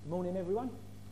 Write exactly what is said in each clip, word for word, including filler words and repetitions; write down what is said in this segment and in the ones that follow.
Good morning, everyone.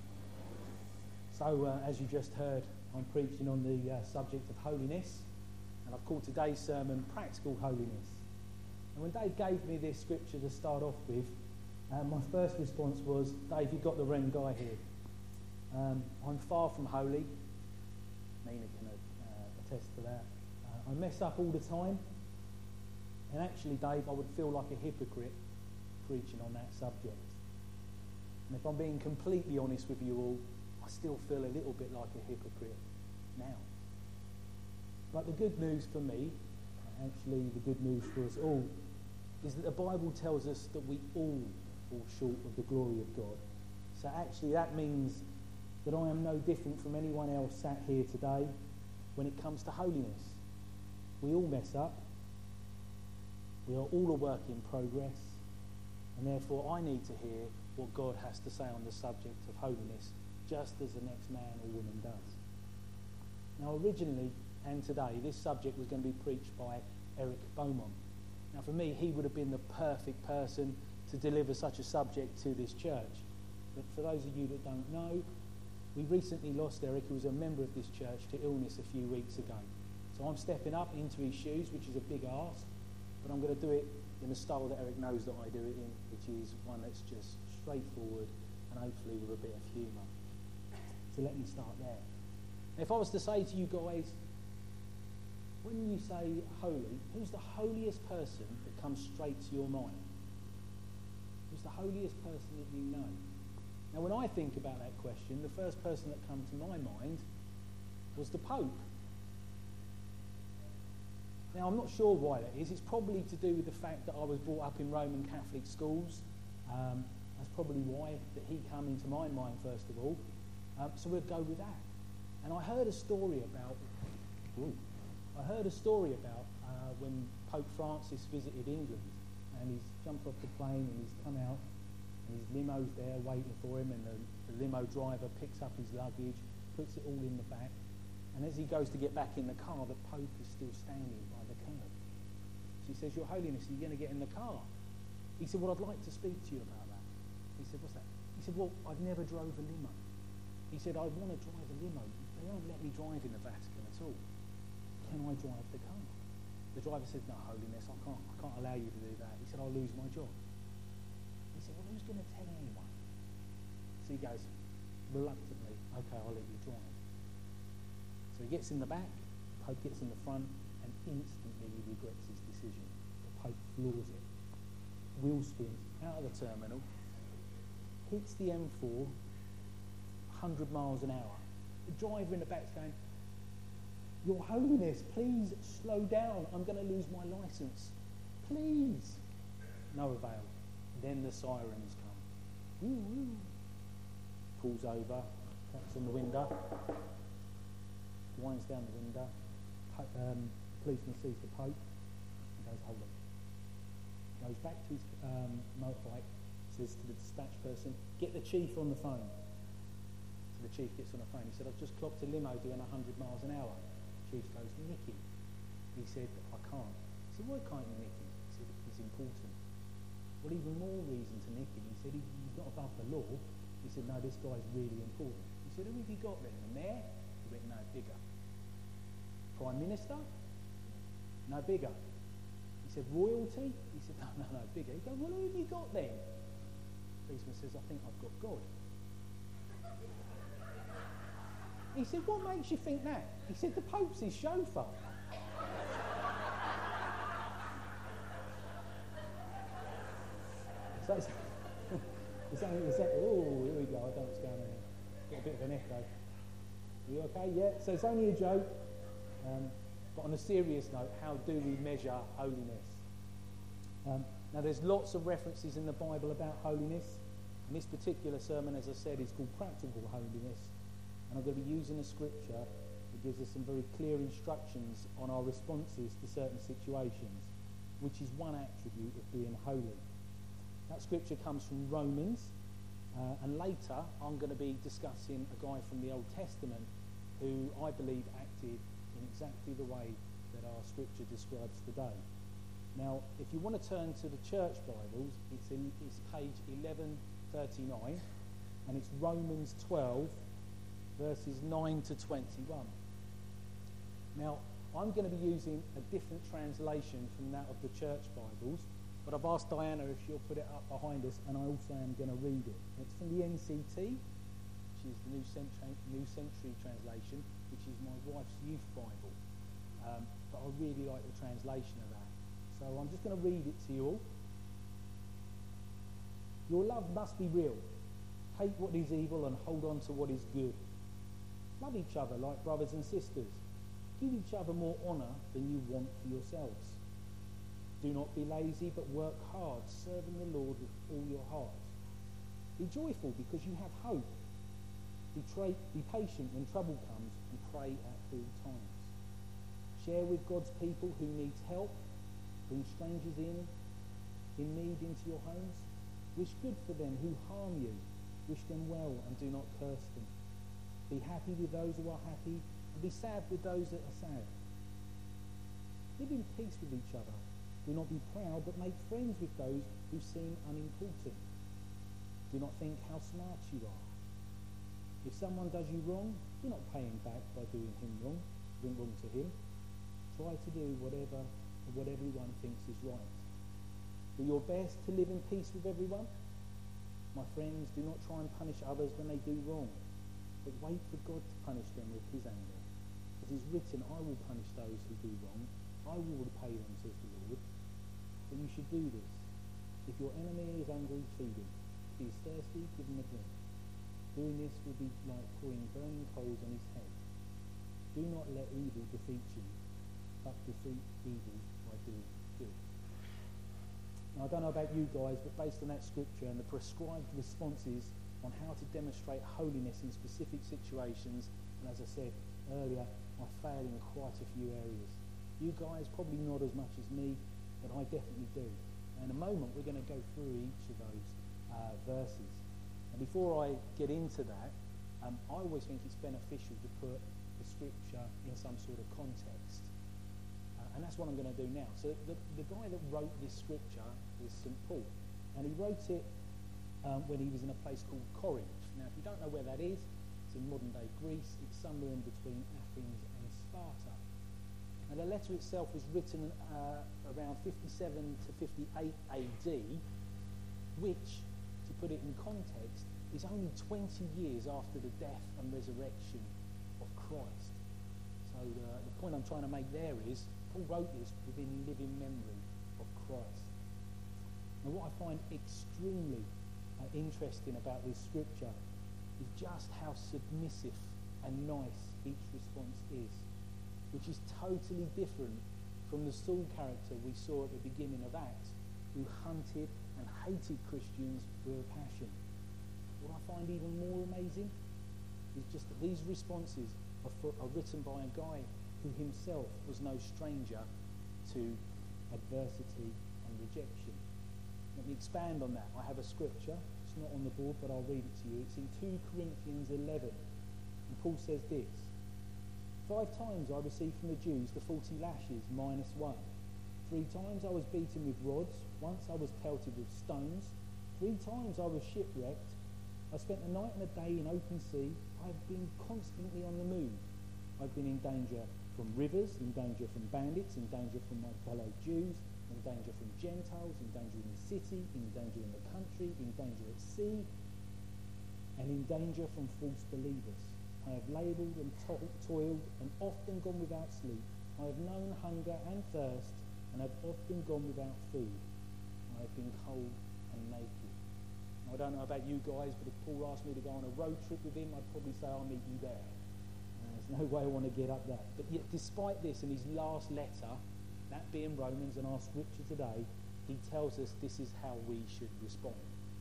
So, uh, as you just heard, I'm preaching on the uh, subject of holiness, and I've called today's sermon Practical Holiness. And when Dave gave me this scripture to start off with, uh, my first response was, Dave, you've got the wrong guy here. Um, I'm far from holy. Nina can uh, attest to that. Uh, I mess up all the time. And actually, Dave, I would feel like a hypocrite preaching on that subject. And if I'm being completely honest with you all, I still feel a little bit like a hypocrite now. But the good news for me, actually the good news for us all, is that the Bible tells us that we all fall short of the glory of God. So actually that means that I am no different from anyone else sat here today when it comes to holiness. We all mess up. We are all a work in progress. And therefore I need to hear what God has to say on the subject of holiness, just as the next man or woman does. Now originally and today, this subject was going to be preached by Eric Beaumont. Now for me, he would have been the perfect person to deliver such a subject to this church. But for those of you that don't know, we recently lost Eric, who was a member of this church, to illness a few weeks ago. So I'm stepping up into his shoes, which is a big ask, but I'm going to do it in the style that Eric knows that I do it in, which is one that's just straightforward and hopefully with a bit of humour. So let me start there. If I was to say to you guys, when you say holy, who's the holiest person that comes straight to your mind? Who's the holiest person that you know? Now when I think about that question, the first person that comes to my mind was the Pope. Now I'm not sure why that is. It's probably to do with the fact that I was brought up in Roman Catholic schools. Um, that's probably why that he came into my mind first of all. Um, so we'll go with that. And I heard a story about. Ooh, I heard a story about uh, when Pope Francis visited England, and he's jumped off the plane and he's come out, and his limo's there waiting for him, and the, the limo driver picks up his luggage, puts it all in the back, and as he goes to get back in the car, the Pope is still standing by the curb. She says, "Your Holiness, are you going to get in the car?" He said, "Well, I'd like to speak to you about that." He said, "What's that?" He said, "Well, I've never drove a limo." He said, "I want to drive a limo. They don't let me drive in the Vatican at all. Can I drive the car?" The driver said, "No, Holiness, I can't, I can't allow you to do that." He said, "I'll lose my job." He said, "Well, who's going to tell anyone?" So he goes, reluctantly, "Okay, I'll let you drive." So he gets in the back, the Pope gets in the front, and instantly he regrets his decision. The Pope floors it. Wheel spins out of the terminal, hits the M four, one hundred miles an hour. The driver in the back's going, "Your Holiness, please slow down. I'm going to lose my licence. Please." No avail. Then the sirens come. Woo, woo. Pulls over, taps on the window, winds down the window. Um, the policeman sees the Pope and goes, "Hold on." Goes back to his um, motorbike, says to the dispatch person, "Get the chief on the phone." So the chief gets on the phone. He said, "I've just clocked a limo doing one hundred miles an hour." The chief goes, "Nicky." He said, "I can't." He said, "Why can't you, Nicky?" He said, "He's important." Well, even more reason to Nicky. He said, "He's not above the law." He said, "No, this guy's really important." He said, "Who have you got then? The mayor?" He went, "No, bigger." "Prime Minister?" "No, bigger." He said, "Royalty?" He said, "No, no, no, bigger." He goes, "Well, who have you got then?" The policeman says, "I think I've got God." He said, "What makes you think that?" He said, "The Pope's his chauffeur." So it's, it's only, it's, oh, here we go, I don't know what's going on here. Got a bit of an echo. Are you okay? Yeah, so it's only a joke. Um, but on a serious note, how do we measure holiness? Um, now there's lots of references in the Bible about holiness. And this particular sermon, as I said, is called Practical Holiness. And I'm going to be using a scripture that gives us some very clear instructions on our responses to certain situations, which is one attribute of being holy. That scripture comes from Romans, uh, and later I'm going to be discussing a guy from the Old Testament who I believe acted in exactly the way that our scripture describes today. Now, if you want to turn to the church Bibles, it's, in, it's page eleven thirty-nine, and it's Romans twelve, verses nine to twenty-one. Now, I'm going to be using a different translation from that of the church Bibles, but I've asked Diana if she'll put it up behind us, and I also am going to read it. It's from the N C T, which is the New Century, New Century Translation, which is my wife's youth Bible. Um, but I really like the translation of that. So I'm just going to read it to you all. Your love must be real. Hate what is evil and hold on to what is good. Love each other like brothers and sisters. Give each other more honour than you want for yourselves. Do not be lazy, but work hard, serving the Lord with all your heart. Be joyful because you have hope. Be, tra- be patient when trouble comes and pray at all times. Share with God's people who need help. Bring strangers in, in need into your homes. Wish good for them who harm you. Wish them well and do not curse them. Be happy with those who are happy, and be sad with those that are sad. Live in peace with each other. Do not be proud, but make friends with those who seem unimportant. Do not think how smart you are. If someone does you wrong, do not pay him back by doing him wrong, doing wrong to him. Try to do whatever what everyone thinks is right. Do your best to live in peace with everyone. My friends, do not try and punish others when they do wrong, but wait for God to punish them with his anger. It is written, I will punish those who do wrong. I will repay them, says the Lord. But you should do this. If your enemy is hungry, feed him. If he is thirsty, give him a drink. Doing this will be like pouring burning coals on his head. Do not let evil defeat you, but defeat evil by doing good. Now, I don't know about you guys, but based on that scripture and the prescribed responses on how to demonstrate holiness in specific situations, and as I said earlier, I fail in quite a few areas. You guys probably not as much as me, but I definitely do. In a moment, we're going to go through each of those uh, verses. And before I get into that, um, I always think it's beneficial to put the scripture in some sort of context. Uh, and that's what I'm going to do now. So the, the guy that wrote this scripture is Saint Paul. And he wrote it um, when he was in a place called Corinth. Now, if you don't know where that is, it's in modern-day Greece. It's somewhere in between Athens and Sparta. And the letter itself was written uh, around fifty-seven to fifty-eight A D, which, to put it in context, is only twenty years after the death and resurrection of Christ. So the, the point I'm trying to make there is, Paul wrote this within living memory of Christ. Now, what I find extremely uh, interesting about this scripture is just how submissive and nice each response is, which is totally different from the Saul character we saw at the beginning of Acts, who hunted and hated Christians with a passion. What I find even more amazing is just that these responses are, for, are written by a guy who himself was no stranger to adversity and rejection. Let me expand on that. I have a scripture. It's not on the board, but I'll read it to you. It's in two Corinthians eleven. And Paul says this: Five times I received from the Jews the forty lashes minus one. Three times I was beaten with rods. Once I was pelted with stones. Three times I was shipwrecked. I spent a night and a day in open sea. I've been constantly on the move. I've been in danger from rivers, in danger from bandits, in danger from my fellow Jews, in danger from Gentiles, in danger in the city, in danger in the country, in danger at sea, and in danger from false believers. I have laboured and to- toiled and often gone without sleep. I have known hunger and thirst and have often gone without food. I have been cold and naked. Now, I don't know about you guys, but if Paul asked me to go on a road trip with him, I'd probably say I'll meet you there. Uh, there's no way I want to get up that. But yet, despite this, in his last letter, that being Romans and our scripture today, he tells us this is how we should respond.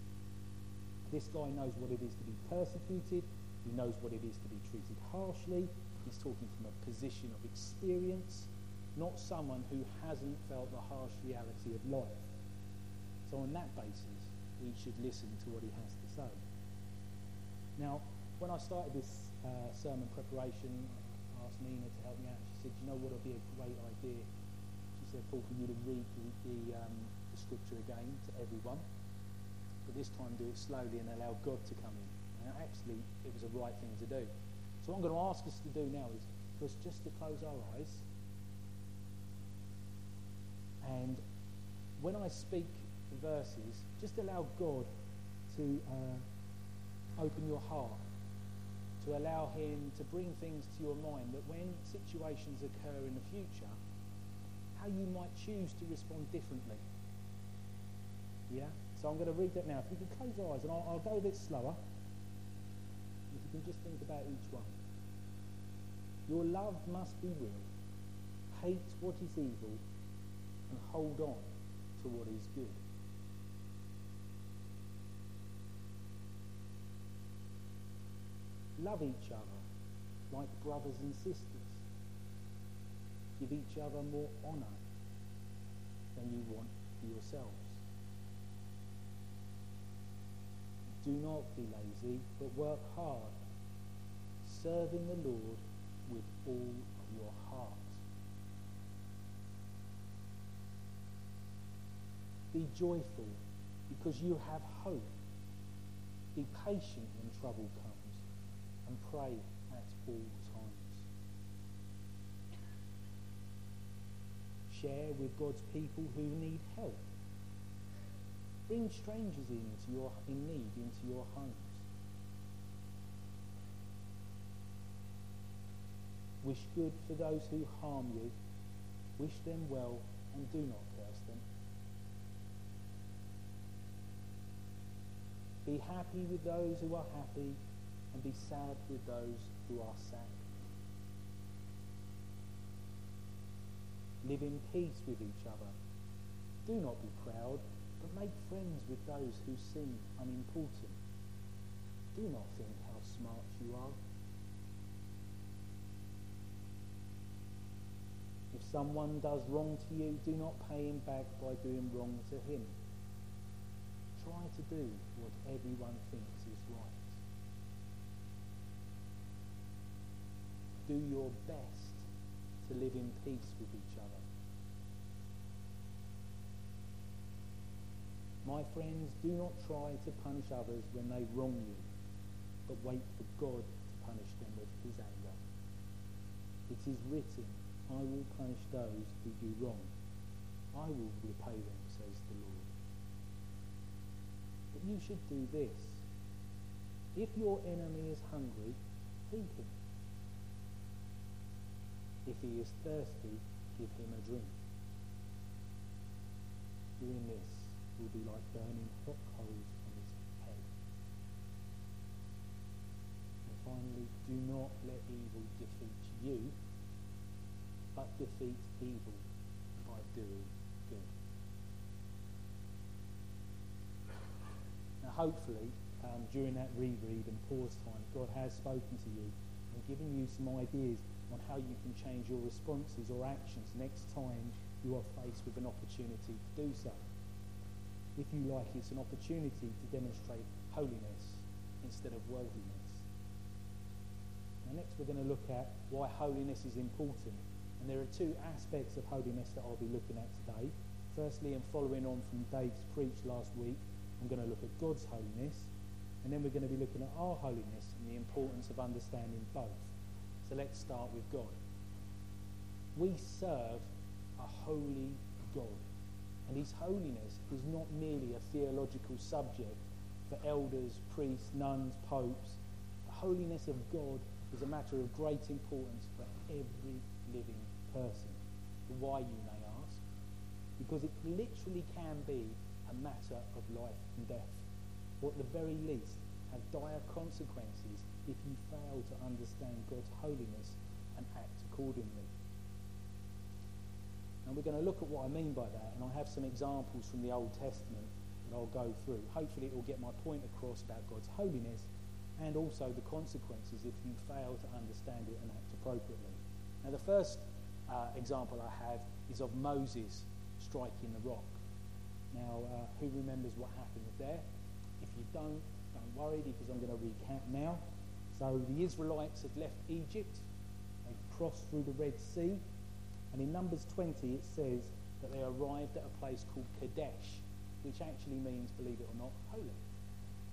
This guy knows what it is to be persecuted. He knows what it is to be treated harshly. He's talking from a position of experience, not someone who hasn't felt the harsh reality of life. So on that basis, we should listen to what he has to say. Now, when I started this uh, sermon preparation, I asked Nina to help me out. She said, you know what would be a great idea? She said, Paul, for you to read the, the, um, the scripture again to everyone, but this time do it slowly and allow God to come in. And actually, it was a right thing to do. So what I'm going to ask us to do now is for us just to close our eyes. And when I speak the verses, just allow God to uh, open your heart, to allow him to bring things to your mind that when situations occur in the future, how you might choose to respond differently. Yeah? So I'm going to read that now. If you can close your eyes, and I'll, I'll go a bit slower. If you can just think about each one. Your love must be real. Hate what is evil and hold on to what is good. Love each other like brothers and sisters. Give each other more honour than you want for yourselves. Do not be lazy, but work hard, serving the Lord with all of your heart. Be joyful because you have hope. Be patient when trouble comes and pray at all times. Share with God's people who need help. Bring strangers into your, in need into your homes. Wish good for those who harm you. Wish them well and do not curse them. Be happy with those who are happy and be sad with those who are sad. Live in peace with each other. Do not be proud, but make friends with those who seem unimportant. Do not think how smart you are. If someone does wrong to you, do not pay him back by doing wrong to him. Try to do what everyone thinks is right. Do your best to live in peace with each other. My friends, do not try to punish others when they wrong you, but wait for God to punish them with his anger. It is written, I will punish those who do wrong. I will repay them, says the Lord. But you should do this. If your enemy is hungry, feed him. If he is thirsty, give him a drink. Doing this will be like burning hot coals on his head. And finally, do not let evil defeat you, but defeat evil by doing good. Now hopefully, um, during that reread and pause time, God has spoken to you and given you some ideas on how you can change your responses or actions next time you are faced with an opportunity to do so. If you like, it's an opportunity to demonstrate holiness instead of worldliness. Now next we're going to look at why holiness is important. And there are two aspects of holiness that I'll be looking at today. Firstly, and following on from Dave's preach last week, I'm going to look at God's holiness. And then we're going to be looking at our holiness and the importance of understanding both. So let's start with God. We serve a holy God. And his holiness is not merely a theological subject for elders, priests, nuns, popes. The holiness of God is a matter of great importance for every living person. Why, you may ask? Because it literally can be a matter of life and death, or at the very least have dire consequences if you fail to understand God's holiness and act accordingly. And we're going to look at what I mean by that, and I have some examples from the Old Testament that I'll go through. Hopefully it will get my point across about God's holiness and also the consequences if you fail to understand it and act appropriately. Now the first uh, example I have is of Moses striking the rock. Now uh, who remembers what happened there? If you don't, don't worry, because I'm going to recap now. So the Israelites had left Egypt, they crossed through the Red Sea, and in Numbers twenty it says that they arrived at a place called Kadesh, which actually means, believe it or not, holy.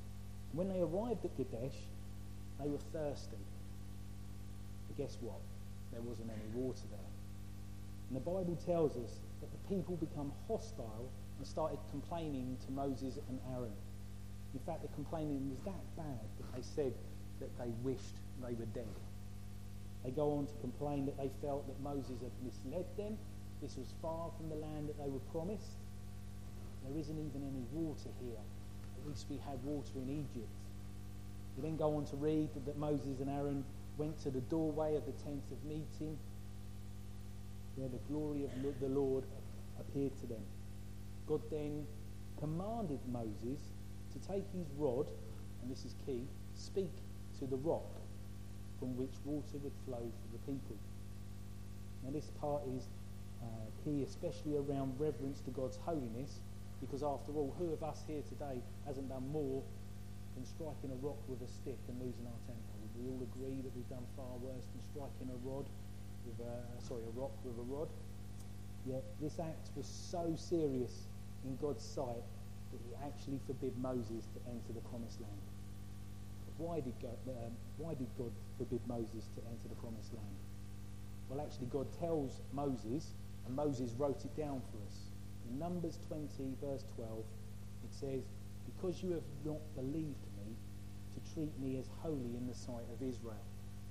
When they arrived at Kadesh, they were thirsty. But guess what? There wasn't any water there. And the Bible tells us that the people become hostile and started complaining to Moses and Aaron. In fact, the complaining was that bad that they said that they wished they were dead. They go on to complain that they felt that Moses had misled them. This was far from the land that they were promised. There isn't even any water here. At least we had water in Egypt. We then go on to read that, that Moses and Aaron went to the doorway of the tent of meeting, where the glory of the Lord appeared to them. God then commanded Moses to take his rod, and this is key, speak to the rock from which water would flow for the people. Now this part is uh, key, especially around reverence to God's holiness, because after all, who of us here today hasn't done more than striking a rock with a stick and losing our temper? Would we all agree that we've done far worse than striking a rod with a, sorry, a rock with a rod? Yet this act was so serious in God's sight that he actually forbid Moses to enter the promised land. Why did God, um, why did God forbid Moses to enter the promised land? Well, actually, God tells Moses, and Moses wrote it down for us. In Numbers twenty, verse twelve, it says, "Because you have not believed me to treat me as holy in the sight of Israel."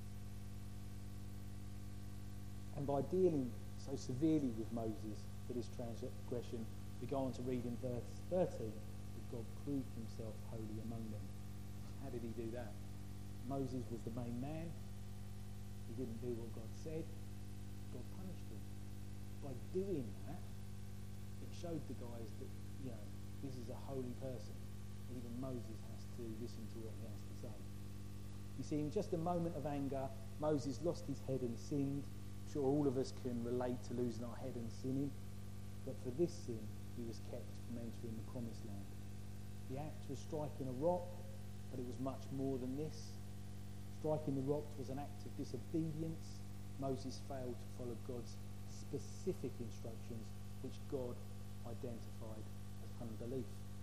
And by dealing so severely with Moses for this transgression, we go on to read in verse thirteen that God proved himself holy among them. How did he do that? Moses was the main man. He didn't do what God said. God punished him. By doing that, it showed the guys that, you know, this is a holy person. Even Moses has to listen to what he has to say. You see, in just a moment of anger, Moses lost his head and sinned. I'm sure all of us can relate to losing our head and sinning. But for this sin, he was kept from entering the promised land. The act was striking a rock, but it was much more than this. Striking the rock was an act of disobedience. Moses failed to follow God's specific instructions, which God identified as unbelief.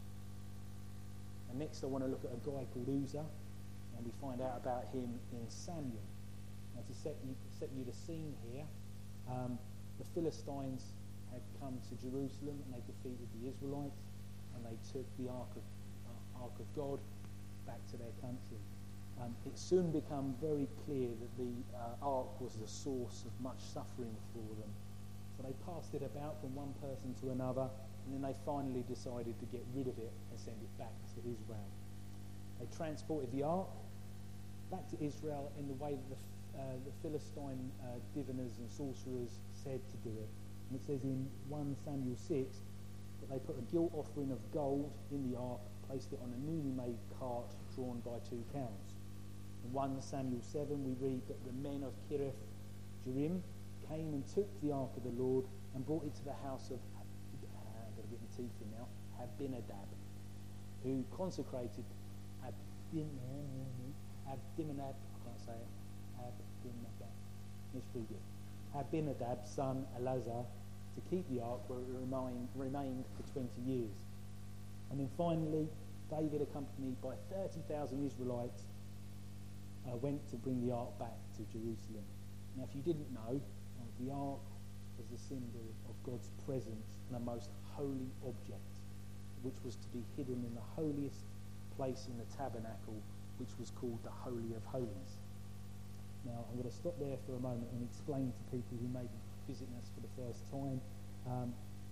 And next I want to look at a guy called Uzzah, and we find out about him in Samuel. Now to set you, set you the scene here, um, the Philistines had come to Jerusalem and they defeated the Israelites, and they took the Ark of, uh, Ark of God back to their country. Um, it soon became very clear that the uh, Ark was the source of much suffering for them. So they passed it about from one person to another, and then they finally decided to get rid of it and send it back to Israel. They transported the Ark back to Israel in the way that the, uh, the Philistine uh, diviners and sorcerers said to do it. And it says in First Samuel six that they put a guilt offering of gold in the Ark, placed it on a newly made cart drawn by two cows. In First Samuel seven we read that the men of Kirith Jearim came and took the Ark of the Lord and brought it to the house of, uh, I've got to get my teeth in now, Abinadab, who consecrated Abin, Abinadab, I can't say it, Abinadab, let's read it, Abinadab's son Eleazar, to keep the Ark where it remained, remained for twenty years. And then finally, David, accompanied by thirty thousand Israelites, uh, went to bring the Ark back to Jerusalem. Now, if you didn't know, uh, the Ark was the symbol of God's presence and a most holy object, which was to be hidden in the holiest place in the tabernacle, which was called the Holy of Holies. Now, I'm going to stop there for a moment and explain to people who may be visiting us for the first time um,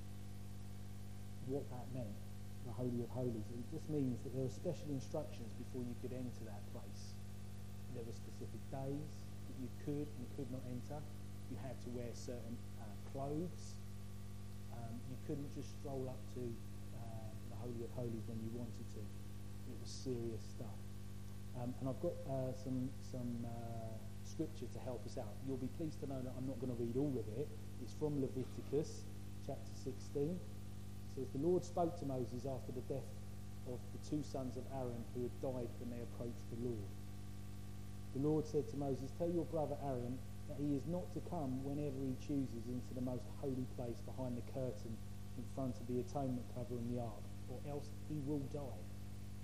what that meant, the Holy of Holies. It just means that there were special instructions before you could enter that place. There were specific days that you could and could not enter. You had to wear certain uh, clothes. Um, you couldn't just stroll up to uh, the Holy of Holies when you wanted to. It was serious stuff. Um, and I've got uh, some some uh, scripture to help us out. You'll be pleased to know that I'm not going to read all of it. It's from Leviticus chapter sixteen. It says, "The Lord spoke to Moses after the death of the two sons of Aaron who had died when they approached the Lord. The Lord said to Moses, tell your brother Aaron that he is not to come whenever he chooses into the most holy place behind the curtain in front of the atonement cover in the ark, or else he will die.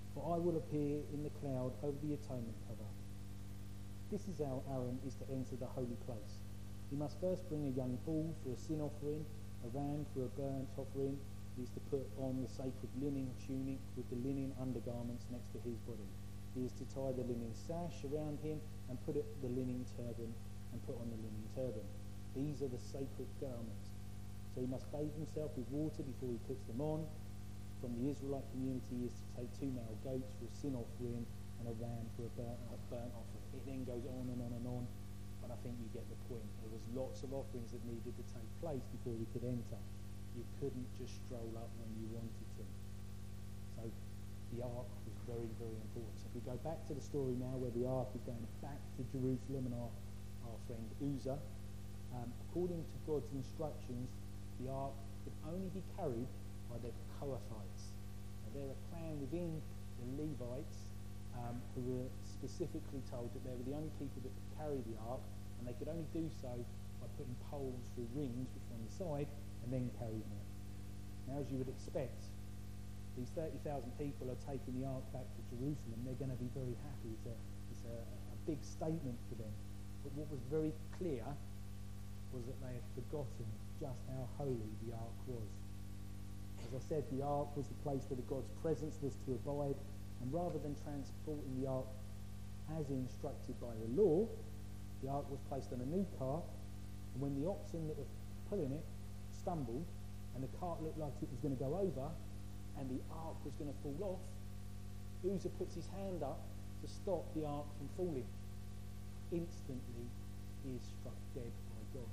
For I will appear in the cloud over the atonement cover. This is how Aaron is to enter the holy place. He must first bring a young bull for a sin offering, a ram for a burnt offering. He is to put on the sacred linen tunic with the linen undergarments next to his body. He is to tie the linen sash around him and put it the linen turban and put on the linen turban. These are the sacred garments. So he must bathe himself with water before he puts them on. From the Israelite community, he is to take two male goats for a sin offering and a ram for a burnt, uh, burnt offering. It then goes on and on and on, but I think you get the point. There was lots of offerings that needed to take place before we could enter. You couldn't just stroll up when you wanted to. So the ark was very, very important. So if we go back to the story now where the ark is going back to Jerusalem and our, our friend Uzzah, um, according to God's instructions, the ark could only be carried by the Kohathites. Now, they're a clan within the Levites um, who were specifically told that they were the only people that could carry the ark, and they could only do so by putting poles through rings which were on the side and then carrying it. Now, as you would expect, these thirty thousand people are taking the ark back to Jerusalem. They're going to be very happy. It's a, it's a, a big statement for them. But what was very clear was that they had forgotten just how holy the ark was. As I said, the ark was the place where the God's presence was to abide, and rather than transporting the ark as instructed by the law, the ark was placed on a new cart, and when the oxen that were pulling it stumbled, and the cart looked like it was going to go over, and the ark was going to fall off, Uzzah puts his hand up to stop the ark from falling. Instantly, he is struck dead by God.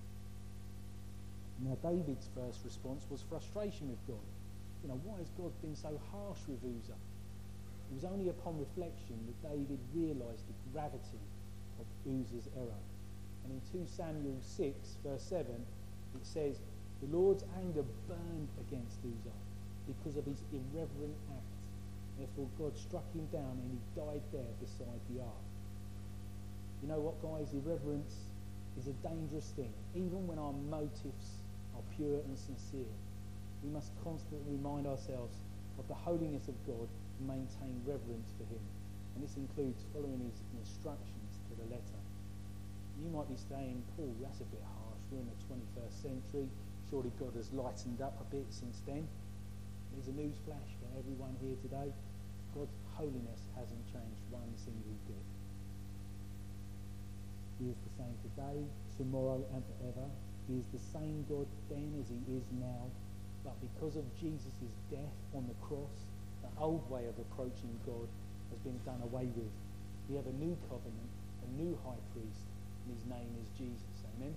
Now, David's first response was frustration with God. You know, why has God been so harsh with Uzzah? It was only upon reflection that David realised the gravity of Uzzah's error. And in two Samuel six, verse seven, it says, the Lord's anger burned against Uzzah because of his irreverent act. Therefore God struck him down and he died there beside the ark. You know what, guys? Irreverence is a dangerous thing. Even when our motives are pure and sincere, we must constantly remind ourselves of the holiness of God and maintain reverence for him. And this includes following his instructions to the letter. You might be saying, Paul, that's a bit harsh. We're in the twenty-first century. Surely God has lightened up a bit since then. Here's a news flash for everyone here today. God's holiness hasn't changed one single bit. He is the same today, tomorrow, and forever. He is the same God then as he is now. But because of Jesus' death on the cross, the old way of approaching God has been done away with. We have a new covenant, a new high priest, and his name is Jesus. Amen?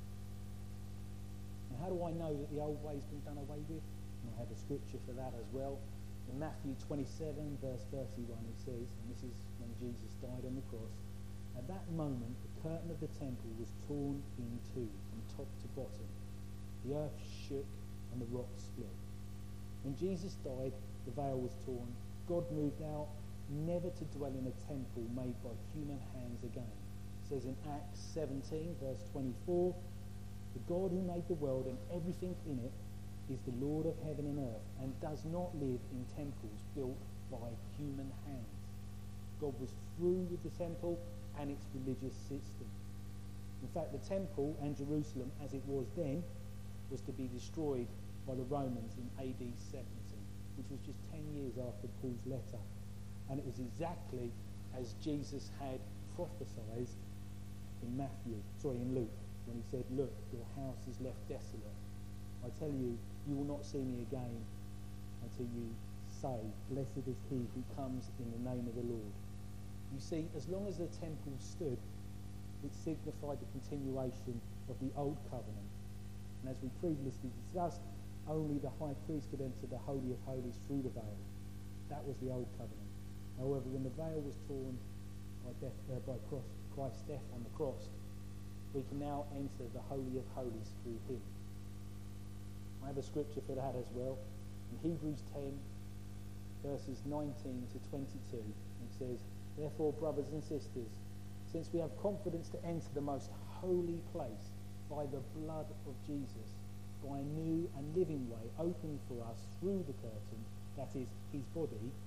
And how do I know that the old way has been done away with? And I have a scripture for that as well. In Matthew twenty-seven, verse thirty-one, it says, and this is when Jesus died on the cross, at that moment the curtain of the temple was torn in two from top to bottom. The earth shook and the rocks split. When Jesus died, the veil was torn. God moved out, never to dwell in a temple made by human hands again. It says in Acts seventeen, verse twenty-four, the God who made the world and everything in it is the Lord of heaven and earth, and does not live in temples built by human hands. God was through with the temple and its religious system. In fact, the temple and Jerusalem, as it was then, was to be destroyed by the Romans in A D seventy, which was just ten years after Paul's letter. And it was exactly as Jesus had prophesied in Matthew, sorry, in Luke, when he said, look, your house is left desolate. I tell you, you will not see me again until you say, blessed is he who comes in the name of the Lord. You see, as long as the temple stood, it signified the continuation of the old covenant. And as we previously discussed, only the high priest could enter the Holy of Holies through the veil. That was the old covenant. However, when the veil was torn by, death, uh, by cross, Christ's death on the cross, we can now enter the Holy of Holies through him. I have a scripture for that as well. In Hebrews ten, verses nineteen to twenty-two, it says, therefore, brothers and sisters, since we have confidence to enter the most holy place by the blood of Jesus, by a new and living way opened for us through the curtain, that is, his body,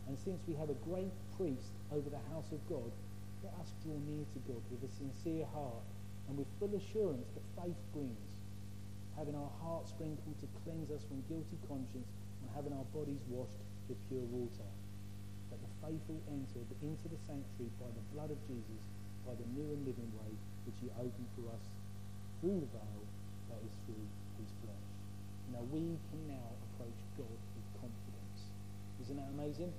And since we have a great priest over the house of God, let us draw near to God with a sincere heart and with full assurance that faith brings, having our hearts sprinkled to cleanse us from guilty conscience and having our bodies washed with pure water. That the faithful enter into the sanctuary by the blood of Jesus, by the new and living way which he opened for us through the veil that is through his flesh. Now we can now approach God with confidence. Isn't that amazing?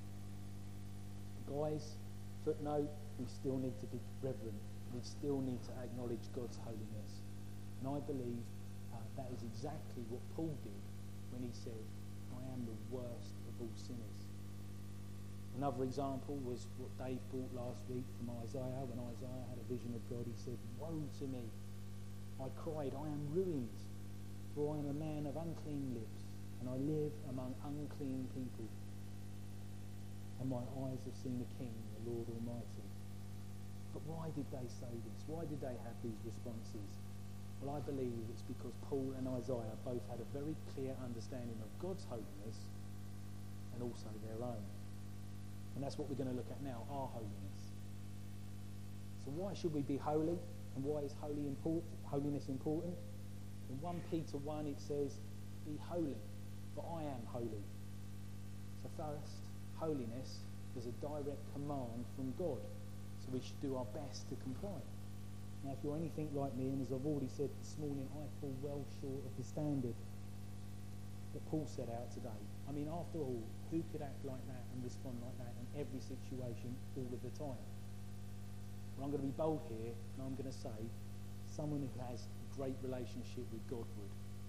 Guys, footnote, we still need to be reverent. We still need to acknowledge God's holiness. And I believe uh, that is exactly what Paul did when he said, I am the worst of all sinners. Another example was what Dave brought last week from Isaiah. When Isaiah had a vision of God, he said, woe to me. I cried, I am ruined, for I am a man of unclean lips, and I live among unclean people. And my eyes have seen the King, the Lord Almighty. But why did they say this? Why did they have these responses? Well, I believe it's because Paul and Isaiah both had a very clear understanding of God's holiness and also their own. And that's what we're going to look at now, our holiness. So why should we be holy? And why is holy important, holiness important? In First Peter one it says, be holy, for I am holy. So first, holiness is a direct command from God. So we should do our best to comply. Now if you're anything like me, and as I've already said this morning, I fall well short of the standard that Paul set out today. I mean, after all, who could act like that and respond like that in every situation all of the time? Well, I'm going to be bold here, and I'm going to say someone who has a great relationship with God would.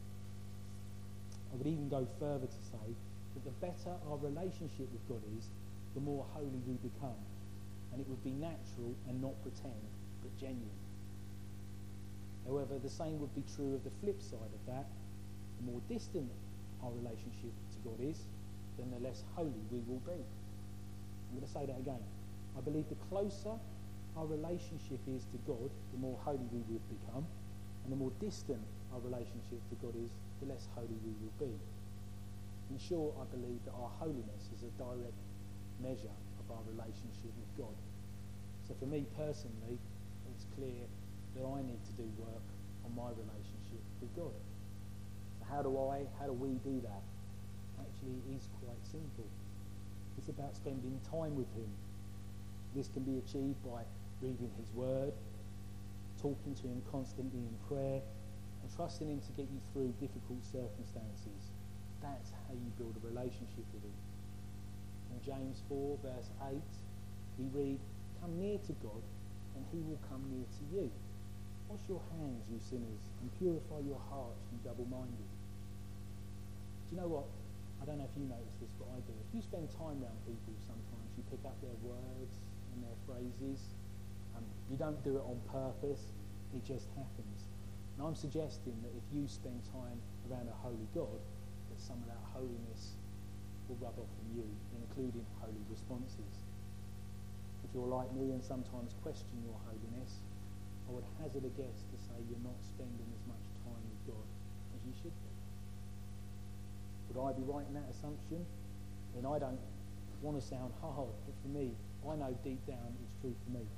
I would even go further to say that the better our relationship with God is, the more holy we become. And it would be natural and not pretend, but genuine. However, the same would be true of the flip side of that. The more distant our relationship to God is, then the less holy we will be. I'm going to say that again. I believe the closer our relationship is to God, the more holy we will become. And the more distant our relationship to God is, the less holy we will be. In short, I believe that our holiness is a direct measure of our relationship with God. So for me personally, it's clear that I need to do work on my relationship with God. So how do I, how do we do that? Actually, it is quite simple. It's about spending time with him. This can be achieved by reading his word, talking to him constantly in prayer, and trusting him to get you through difficult circumstances. That's how you build a relationship with him. In James four, verse eight, we read, come near to God, and he will come near to you. Wash your hands, you sinners, and purify your hearts, you double-minded. Do you know what? I don't know if you notice this, but I do. If you spend time around people sometimes, you pick up their words and their phrases. Um, you don't do it on purpose. It just happens. And I'm suggesting that if you spend time around a holy God, that some of that holiness will rub off on you, including holy responses. If you're like me and sometimes question your holiness, I would hazard a guess to say you're not spending as much time with God as you should be. Would I be right in that assumption? And I don't want to sound hard, but for me, I know deep down it's true for me.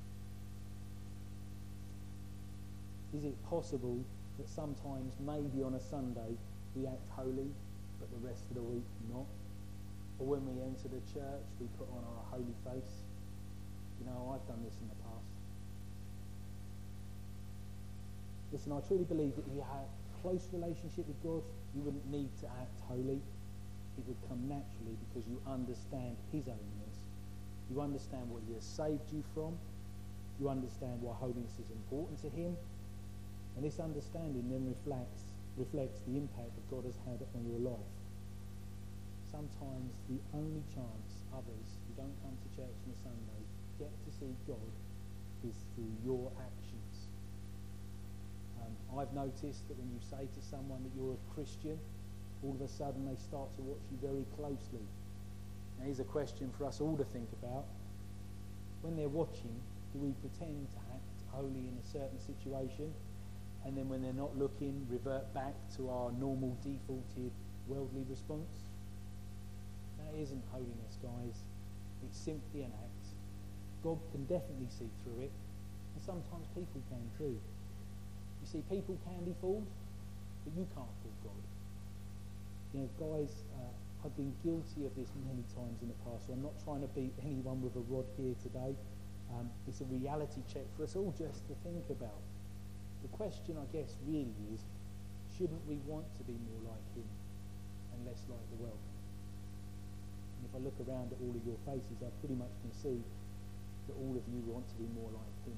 Is it possible that sometimes, maybe on a Sunday, we act holy, but the rest of the week not? Or when we enter the church, we put on our holy face? You know, I've done this in the past. Listen, I truly believe that if you have a close relationship with God, you wouldn't need to act holy. It would come naturally because you understand his holiness. You understand what he has saved you from. You understand why holiness is important to him. And this understanding then reflects, reflects the impact that God has had on your life. Sometimes the only chance others who don't come to church on a Sunday get to see God is through your actions. Um, I've noticed that when you say to someone that you're a Christian, all of a sudden they start to watch you very closely. Now here's a question for us all to think about. When they're watching, do we pretend to act holy in a certain situation, and then when they're not looking, revert back to our normal defaulted worldly response? That That isn't holiness, guys. It's simply an act. God can definitely see through it, and sometimes people can too. You see, people can be fooled, but you can't fool God. You know, guys, uh, I've been guilty of this many times in the past, so I'm not trying to beat anyone with a rod here today. Um, it's a reality check for us all just to think about. The question, I guess, really is, shouldn't we want to be more like him and less like the world? And if I look around at all of your faces, I pretty much can see that all of you want to be more like him.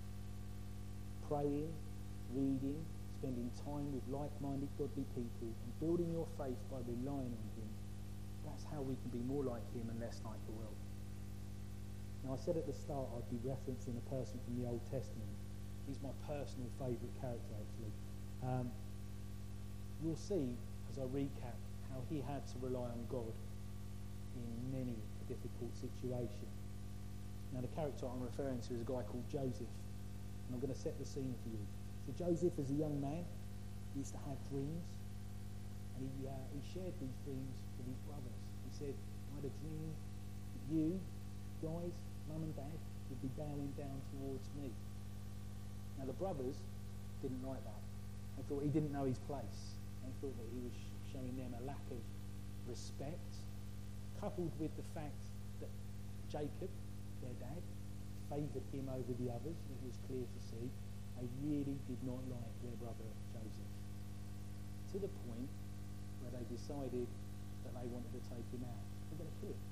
Praying, reading, spending time with like-minded godly people and building your faith by relying on him, that's how we can be more like him and less like the world. Now, I said at the start I'd be referencing a person from the Old Testament. He's my personal favourite character, actually. Um, we'll see, as I recap, how he had to rely on God in many a difficult situation. Now, the character I'm referring to is a guy called Joseph, and I'm going to set the scene for you. So Joseph, as a young man, used to have dreams, and he, uh, he shared these dreams with his brothers. He said, I had a dream that you, guys, mum and dad, would be bowing down towards me. Now, the brothers didn't like that. They thought he didn't know his place. They thought that he was showing them a lack of respect, coupled with the fact that Jacob, their dad, favoured him over the others. It was clear to see. They really did not like their brother Joseph, to the point where they decided that they wanted to take him out. They're going to kill him.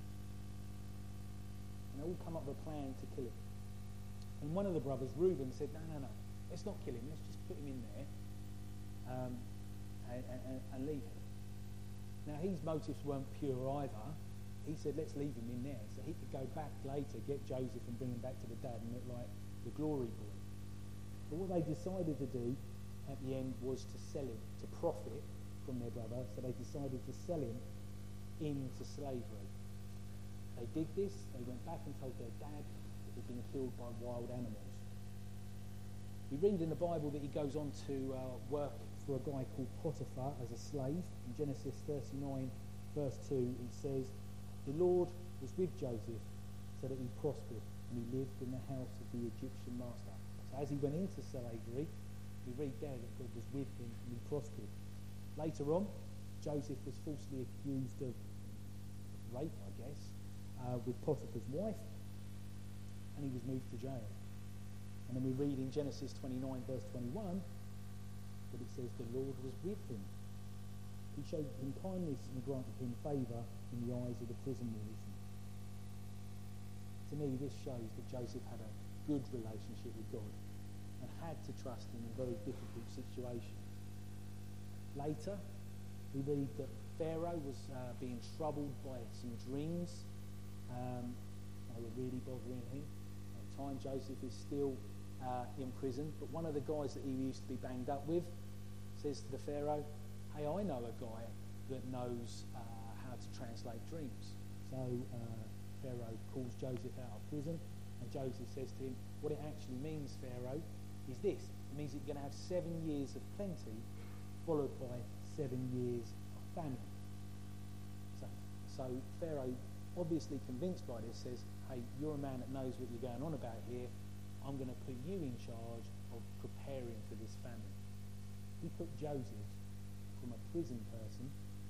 And they all come up with a plan to kill him. And one of the brothers, Reuben, said, no, no, no, let's not kill him. Let's just put him in there um, and, and, and leave him. Now, his motives weren't pure either. He said, let's leave him in there so he could go back later, get Joseph and bring him back to the dad and look like the glory boy. But what they decided to do at the end was to sell him, to profit from their brother, so they decided to sell him into slavery. They did this, they went back and told their dad that he'd been killed by wild animals. We read in the Bible that he goes on to uh, work for a guy called Potiphar as a slave. In Genesis thirty-nine, verse two, it says, the Lord was with Joseph so that he prospered, and he lived in the house of the Egyptian master. So as he went into slavery, we read there that God was with him and he prospered. Later on, Joseph was falsely accused of rape, I guess, uh, with Potiphar's wife, and he was moved to jail. And then we read in Genesis twenty-nine, verse twenty-one, that it says the Lord was with him. He showed him kindness and granted him favour in the eyes of the prison warden. To me, this shows that Joseph had a good relationship with God and had to trust him in very difficult situations. Later, we read that Pharaoh was uh, being troubled by some dreams. Um, they were really bothering him. At the time, Joseph is still uh, in prison, but one of the guys that he used to be banged up with says to the Pharaoh, hey, I know a guy that knows uh, how to translate dreams. So uh, Pharaoh calls Joseph out of prison, and Joseph says to him, what it actually means, Pharaoh, is this. It means that you're going to have seven years of plenty, followed by seven years of famine. So, so Pharaoh, obviously convinced by this, says, hey, you're a man that knows what you're going on about here. I'm going to put you in charge of preparing for this famine. He put Joseph from a prison person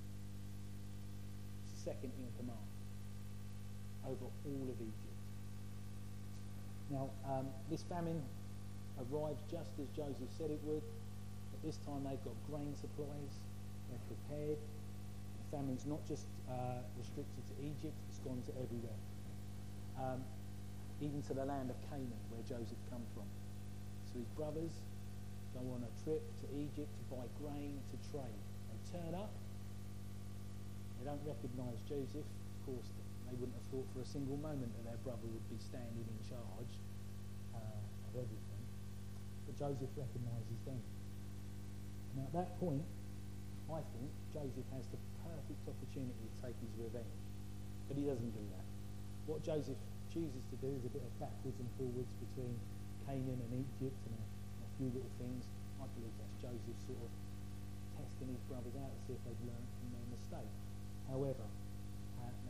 second in command over all of Egypt. Now, um, this famine arrived just as Joseph said it would. At this time, they've got grain supplies. They're prepared. The famine's not just uh, restricted to Egypt, it's gone to everywhere. Um, even to the land of Canaan, where Joseph come from. So his brothers go on a trip to Egypt to buy grain to trade. They turn up. They don't recognise Joseph. Of course, they wouldn't have thought for a single moment that their brother would be standing in charge uh, of everything. But Joseph recognises them. Now at that point, I think Joseph has the perfect opportunity to take his revenge. But he doesn't do that. What Joseph chooses to do is a bit of backwards and forwards between Canaan and Egypt and a, and a few little things. I believe that's Joseph sort of testing his brothers out to see if they've learned from their mistake. However, uh, they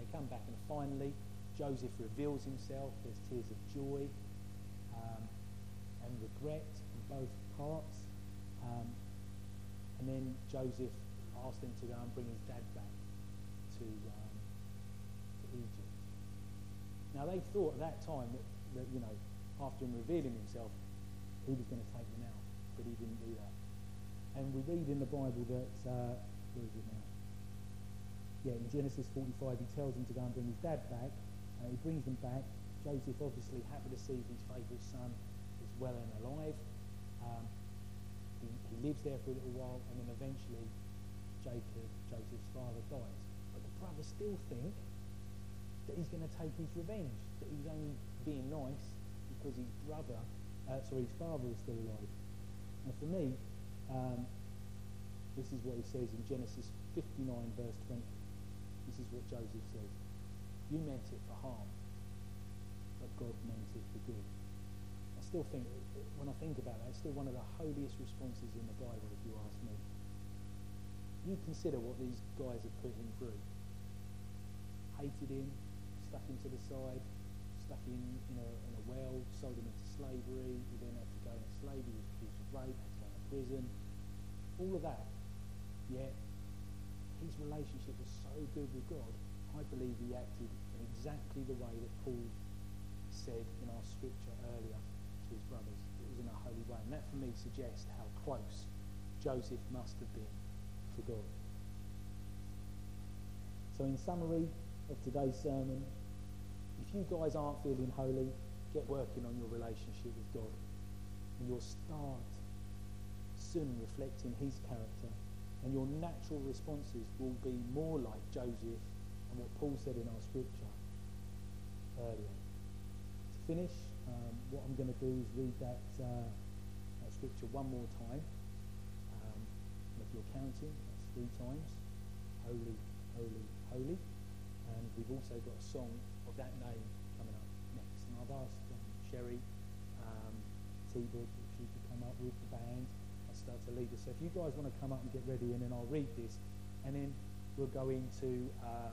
come back, and finally Joseph reveals himself. There's tears of joy um, and regret on both parts. Um, and then Joseph asked him to go and bring his dad back to, um, to Egypt. Now they thought at that time that, that, you know, after him revealing himself, he was going to take them out, but he didn't do that. And we read in the Bible that, uh, where is it now? Yeah, in Genesis forty-five, he tells him to go and bring his dad back. Uh, he brings them back. Joseph, obviously happy to see his favourite son is well and alive. Um, he, he lives there for a little while, and then eventually Jacob, Joseph's father, dies. But the brothers still think that he's going to take his revenge, that he's only being nice because his brother, uh, sorry, his father is still alive. And for me, um, this is what he says in Genesis fifty-nine, verse twenty. This is what Joseph says. You meant it for harm, but God meant it for good. I still think, when I think about that, it's still one of the holiest responses in the Bible, if you ask me. You consider what these guys have put him through. Hated him, stuck him to the side, stuck him in a, in a well, sold him into slavery. He then had to go into slavery, he was accused of rape, had to go to prison. All of that. Yet, his relationship was so good with God, I believe he acted in exactly the way that Paul said in our scripture earlier to his brothers. It was in a holy way. And that for me suggests how close Joseph must have been to God. So in summary of today's sermon, if you guys aren't feeling holy, get working on your relationship with God. And you'll start soon reflecting his character. And your natural responses will be more like Joseph and what Paul said in our scripture earlier. To finish, um, what I'm going to do is read that, uh, that scripture one more time. Um, and if you're counting, that's three times. Holy, holy, holy. And we've also got a song of that name coming up next. And I've asked um, Sherry um, T-Book if she could come up with the band. Start to lead us. So if you guys want to come up and get ready, and then I'll read this, and then we'll go into uh,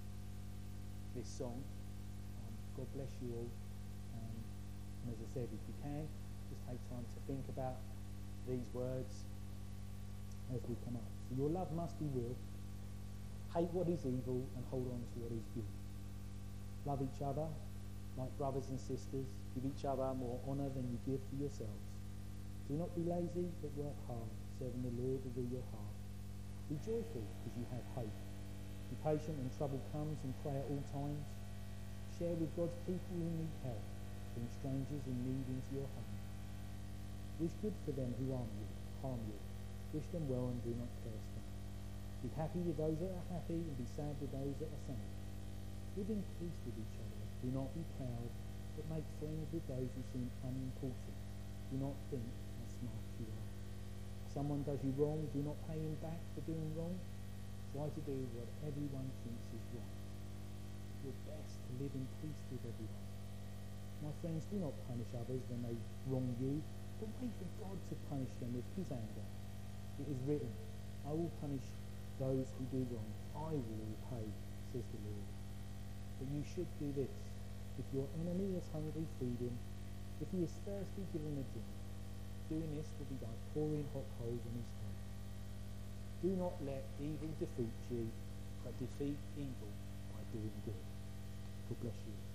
this song. Um, God bless you all. Um, and as I said, if you can, just take time to think about these words as we come up. So your love must be real. Hate what is evil and hold on to what is good. Love each other like brothers and sisters. Give each other more honour than you give for yourselves. Do not be lazy, but work hard, serving the Lord with all your heart. Be joyful, because you have hope. Be patient when trouble comes, and pray at all times. Share with God's people who need help. Bring strangers in need into your home. Wish good for them who harm you. Harm you. Wish them well and do not curse them. Be happy with those that are happy, and be sad with those that are sad. Live in peace with each other. Do not be proud, but make friends with those who seem unimportant. Do not think smart you are. If someone does you wrong, do not pay him back for doing wrong. Try to do what everyone thinks is right. Do your best to live in peace with everyone. My friends, do not punish others when they wrong you, but wait for God to punish them with his anger. It is written, I will punish those who do wrong. I will repay, says the Lord. But you should do this. If your enemy is hungry, feed him. If he is thirsty, give him a drink. Doing this will be like pouring hot coals on his head. Do not let evil defeat you, but defeat evil by doing good. God bless you.